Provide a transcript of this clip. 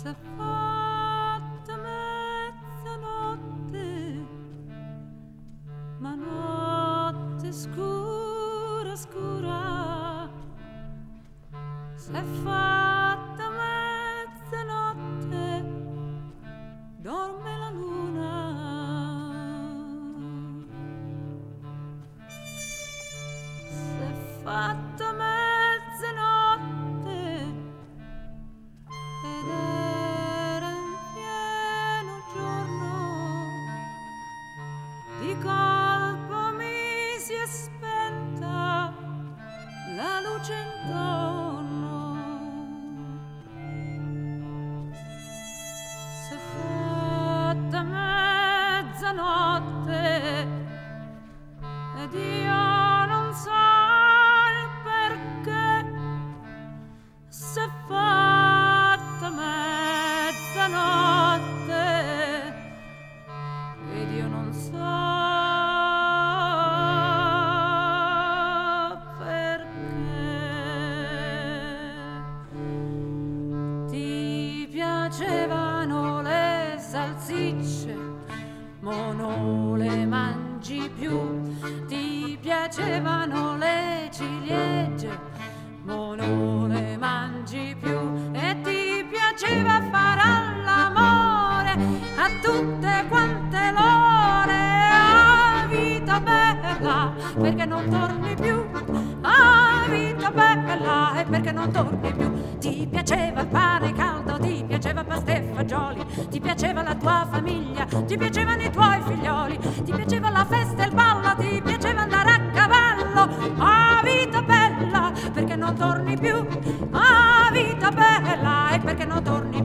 S'è fatta mezzanotte, ma notte scura, scura. S'è fatta mezzanotte, dorme la luna. S'è fatta mezzanotte ed era in pieno giorno, di colpo mi si è spenta la luce intorno. S'è fatta mezzanotte ed io non so il perché. S'è fatta mezzanotte ed io non so perché. Ti piacevano le salsicce, mo non le mangi più. Ti piacevano le ciliegie, mo non le mangi più. E ti piaceva fare all'amore a tutte quante l'ore. Ah, vita bella, perché non torni più? Ah, vita bella, e perché non torni più? Ti piaceva il pane caldo, ti piaceva pasta e fagioli, ti piaceva la tua famiglia, ti piacevano i tuoi figlioli, ti piaceva la festa e il ballo, ti piaceva andare a cavallo. Ah, vita bella, perché non torni più? Ah, vita bella, e perché non torni più?